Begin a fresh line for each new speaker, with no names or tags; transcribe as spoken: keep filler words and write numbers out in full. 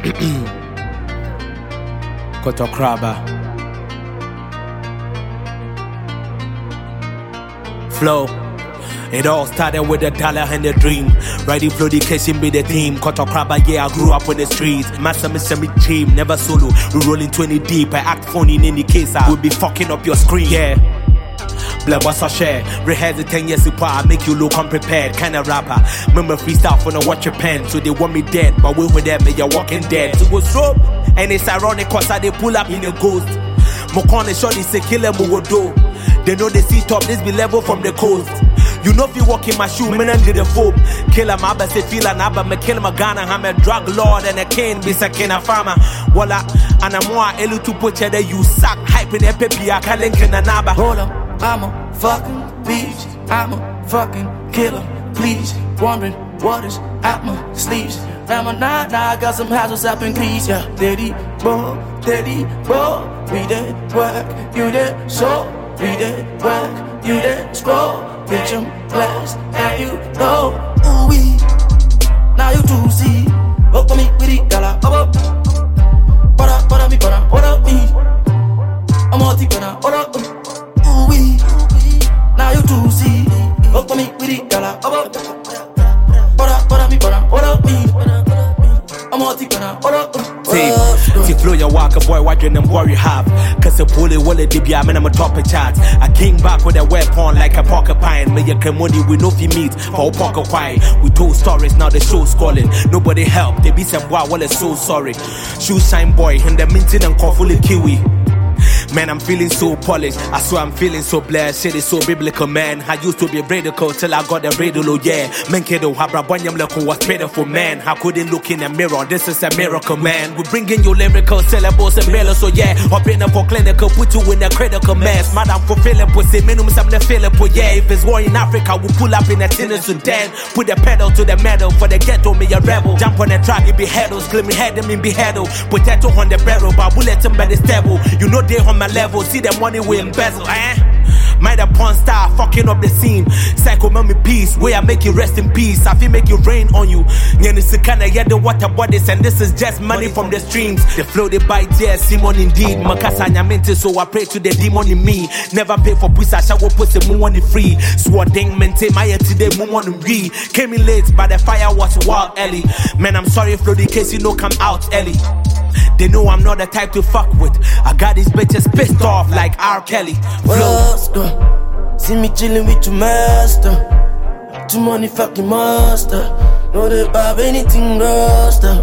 Kotokraba. Flow. It all started with a dollar and a dream. Riding flow, the casing be the theme. Kotokraba, yeah, I grew up on the streets. Master, Mister Me team, never solo. We rolling twenty deep. I act funny in any case. I will be fucking up your screen, yeah. Blah, what's a share? Rehearse it ten years ago, I make you look unprepared. Kinda rapper. Remember freestyle for no watch your pen. So they want me dead, but we with them, you're walking dead. So what's up? And it's ironic cause I they pull up in a ghost. Mokone shorty say kill them who do. They know they see top, this be level from the coast. You know if you walk in my shoe, man under the foam. Kill him, I say feel an abba, me kill him a Ghana, I'm a drug lord and a cane, be sakin a farmer. Walla, and I'm more elu to put you there, you suck, hype in a peppy, I can't link in a naba.
Hold up, I'm a fucking beast, I'm a fucking killer, please. Wondering what is at my sleeves. I'm a nah, nah, I got some houses up in Greece, yeah. Daddy, bro, daddy, bro, we did work, you did so, we did work, you did scroll. Bitch, I'm blessed, and you know. Ooh, we, now you do see. Up for me with it, dollar, up up. What up, what up, me, what up, what up, me? I'm all deep, what up, ooh, we, now you do see. Up for me with it, dollar, up up. What up, what up, me, what up, what up, me? I'm all deep, what up,
Team, see flow your walker boy, watching them worry have. Cause the bully will it be I'm a top of charts. I came back with a weapon like a porcupine. Me your money we no fi meet for a pocket quiet. We told stories, now the show's calling. Nobody help, they be some wow, well it's so sorry. Shoe shine boy, and the minting and coffee kiwi. Man, I'm feeling so polished. I swear I'm feeling so blessed. Shit is so biblical, man. I used to be radical till I got the radio, yeah. Man, kiddo, habra banyam leko was pitiful, man. I couldn't look in a mirror. This is a miracle, man. We bring in your lyrical syllables and mellow, so yeah. Up in for clinical, put you in a critical mass. Madam fulfilling pussy, minimum some the Philippo, yeah. If it's war in Africa, we'll pull up in a tin and Sudan. Put the pedal to the metal for the ghetto, me a rebel. Jump on the track, it be headles. Claim me head them in beheadal. Potato on the barrel, but we'll let them by the stable. You know they on my level, see the money we embezzle, eh? Mind a porn star, fucking up the scene. Psycho mommy peace, where I make you rest in peace. I feel make you rain on you. Nyanisukana, yeah, the water bodies, and this is just money from the streams. The flow they bite, yeah, Simon indeed. Makasa nyamente, so I pray to the demon in me. Never pay for pussy, I shall pussy, money free. Sword ding, maintain my head today, money re. Came in late, but the fire was wild early. Man, I'm sorry, flow the case, you know, come out early. They know I'm not the type to fuck with. I got these bitches pissed off like R. Kelly. Flow.
See me chillin' with your master. Too money fucking master. No they have anything roster.